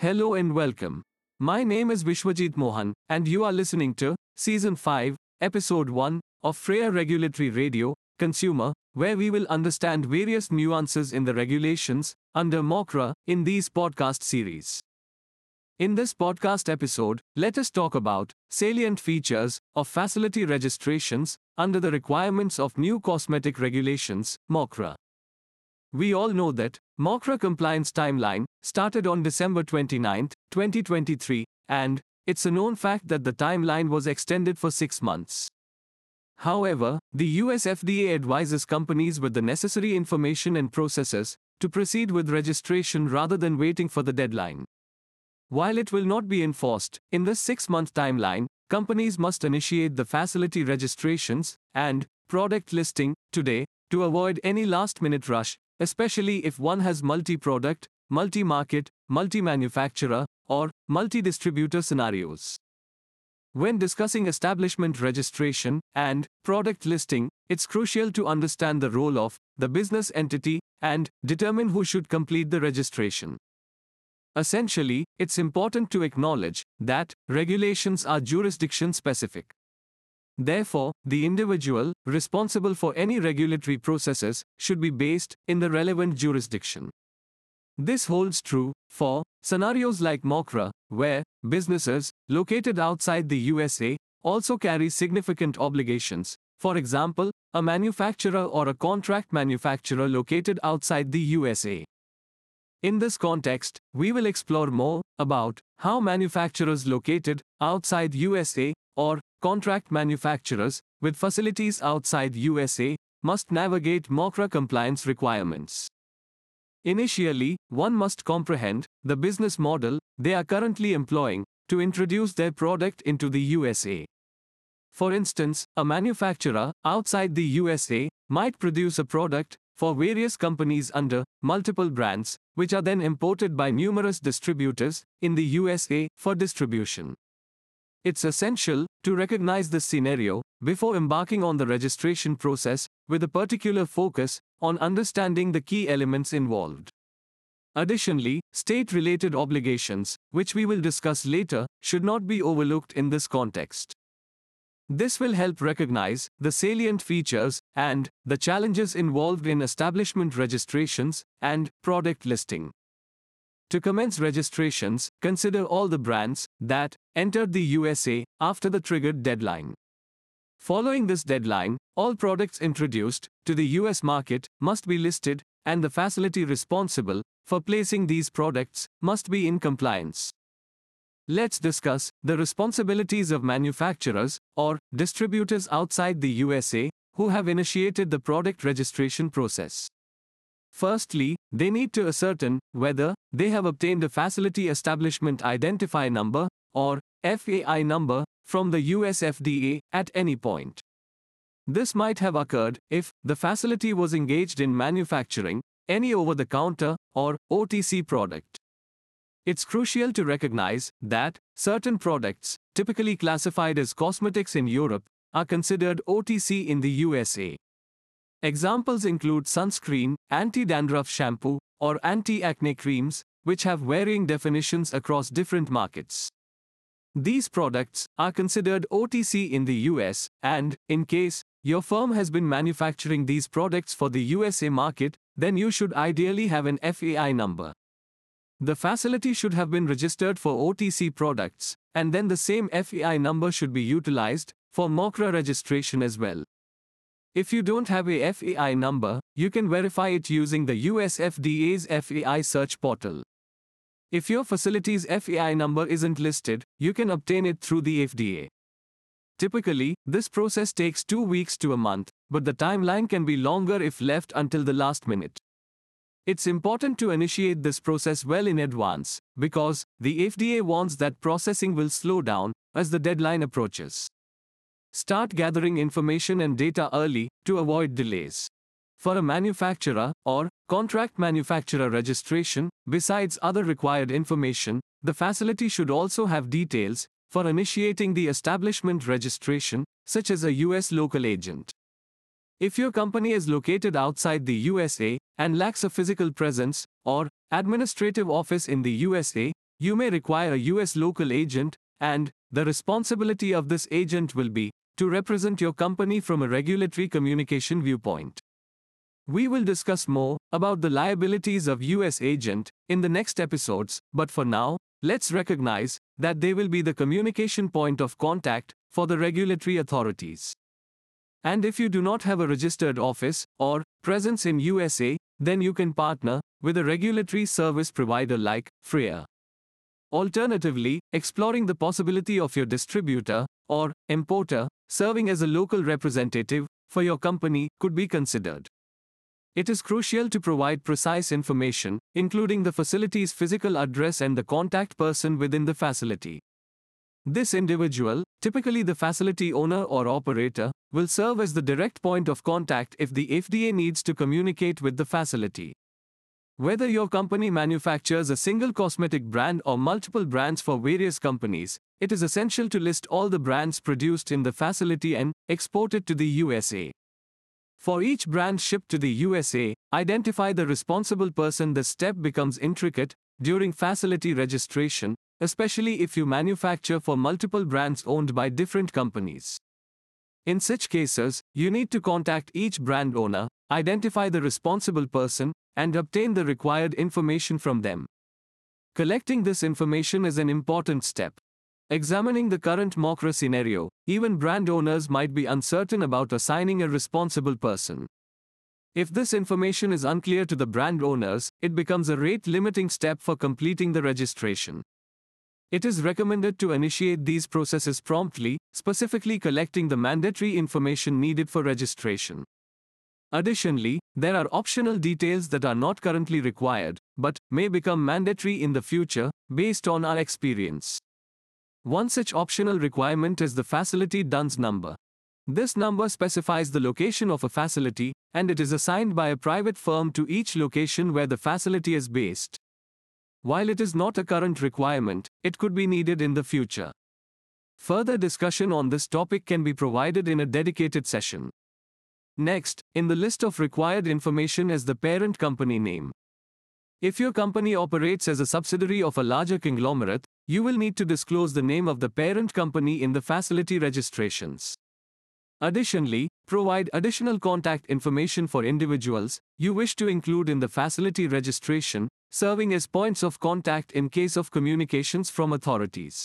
Hello and welcome. My name is Vishwajit Mohan, and you are listening to Season 5, Episode 1 of Freya Regulatory Radio, Consumer, where we will understand various nuances in the regulations under MOCRA in these podcast series. In this podcast episode, let us talk about salient features of facility registrations under the requirements of new cosmetic regulations, MOCRA. We all know that MOCRA compliance timeline started on December 29, 2023, and it's a known fact that the timeline was extended for 6 months. However, the US FDA advises companies with the necessary information and processes to proceed with registration rather than waiting for the deadline. While it will not be enforced, in this 6-month timeline, companies must initiate the facility registrations and product listing today to avoid any last-minute rush, especially if one has multi-product, multi-market, multi-manufacturer, or multi-distributor scenarios. When discussing establishment registration and product listing, it's crucial to understand the role of the business entity and determine who should complete the registration. Essentially, it's important to acknowledge that regulations are jurisdiction-specific. Therefore, the individual responsible for any regulatory processes should be based in the relevant jurisdiction. This holds true for scenarios like MOCRA, where businesses located outside the USA also carry significant obligations. For example, a manufacturer or a contract manufacturer located outside the USA. In this context, we will explore more about how manufacturers located outside USA or contract manufacturers with facilities outside USA must navigate MOCRA compliance requirements. Initially, one must comprehend the business model they are currently employing to introduce their product into the USA. For instance, a manufacturer outside the USA might produce a product for various companies under multiple brands, which are then imported by numerous distributors in the USA for distribution. It's essential to recognize this scenario before embarking on the registration process with a particular focus on understanding the key elements involved. Additionally, state-related obligations, which we will discuss later, should not be overlooked in this context. This will help recognize the salient features and the challenges involved in establishment registrations and product listing. To commence registrations, consider all the brands that entered the USA after the triggered deadline. Following this deadline, all products introduced to the US market must be listed, and the facility responsible for placing these products must be in compliance. Let's discuss the responsibilities of manufacturers or distributors outside the USA who have initiated the product registration process. Firstly, they need to ascertain whether they have obtained a Facility Establishment Identifier Number, or FAI number, from the US FDA at any point. This might have occurred if the facility was engaged in manufacturing any over-the-counter or OTC product. It's crucial to recognize that certain products, typically classified as cosmetics in Europe, are considered OTC in the USA. Examples include sunscreen, anti-dandruff shampoo, or anti-acne creams, which have varying definitions across different markets. These products are considered OTC in the US, and, in case your firm has been manufacturing these products for the USA market, then you should ideally have an FAI number. The facility should have been registered for OTC products, and then the same FAI number should be utilized for MOCRA registration as well. If you don't have a FAI number, you can verify it using the US FDA's FAI search portal. If your facility's FAI number isn't listed, you can obtain it through the FDA. Typically, this process takes 2 weeks to a month, but the timeline can be longer if left until the last minute. It's important to initiate this process well in advance, because the FDA warns that processing will slow down as the deadline approaches. Start gathering information and data early to avoid delays. For a manufacturer or contract manufacturer registration, besides other required information, the facility should also have details for initiating the establishment registration, such as a US local agent. If your company is located outside the USA and lacks a physical presence or administrative office in the USA, you may require a US local agent, and the responsibility of this agent will be to represent your company from a regulatory communication viewpoint. We will discuss more about the liabilities of US agent in the next episodes, but for now, let's recognize that they will be the communication point of contact for the regulatory authorities. And if you do not have a registered office or presence in USA, then you can partner with a regulatory service provider like FREA. Alternatively, exploring the possibility of your distributor or importer serving as a local representative for your company could be considered. It is crucial to provide precise information, including the facility's physical address and the contact person within the facility. This individual, typically the facility owner or operator, will serve as the direct point of contact if the FDA needs to communicate with the facility. Whether your company manufactures a single cosmetic brand or multiple brands for various companies, it is essential to list all the brands produced in the facility and exported to the USA. For each brand shipped to the USA, identify the responsible person. This step becomes intricate during facility registration, especially if you manufacture for multiple brands owned by different companies. In such cases, you need to contact each brand owner, identify the responsible person, and obtain the required information from them. Collecting this information is an important step. Examining the current MOCRA scenario, even brand owners might be uncertain about assigning a responsible person. If this information is unclear to the brand owners, it becomes a rate-limiting step for completing the registration. It is recommended to initiate these processes promptly, specifically collecting the mandatory information needed for registration. Additionally, there are optional details that are not currently required, but may become mandatory in the future, based on our experience. One such optional requirement is the facility DUNS number. This number specifies the location of a facility, and it is assigned by a private firm to each location where the facility is based. While it is not a current requirement, it could be needed in the future. Further discussion on this topic can be provided in a dedicated session. Next, in the list of required information is the parent company name. If your company operates as a subsidiary of a larger conglomerate, you will need to disclose the name of the parent company in the facility registrations. Additionally, provide additional contact information for individuals you wish to include in the facility registration, serving as points of contact in case of communications from authorities.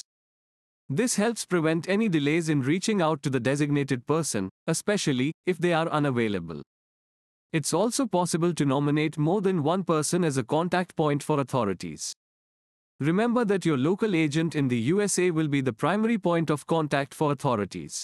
This helps prevent any delays in reaching out to the designated person, especially if they are unavailable. It's also possible to nominate more than one person as a contact point for authorities. Remember that your local agent in the USA will be the primary point of contact for authorities.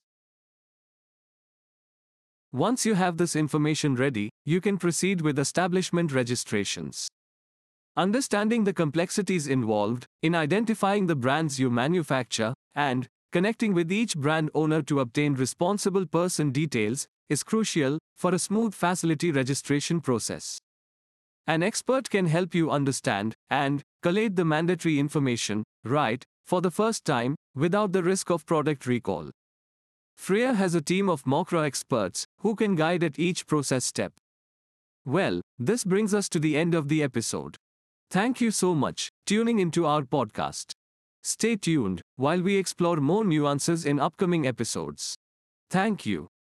Once you have this information ready, you can proceed with establishment registrations. Understanding the complexities involved in identifying the brands you manufacture and connecting with each brand owner to obtain responsible person details is crucial for a smooth facility registration process. An expert can help you understand and collate the mandatory information right for the first time without the risk of product recall. FREA has a team of MOCRA experts who can guide at each process step. Well, this brings us to the end of the episode. Thank you so much for tuning into our podcast. Stay tuned while we explore more nuances in upcoming episodes. Thank you.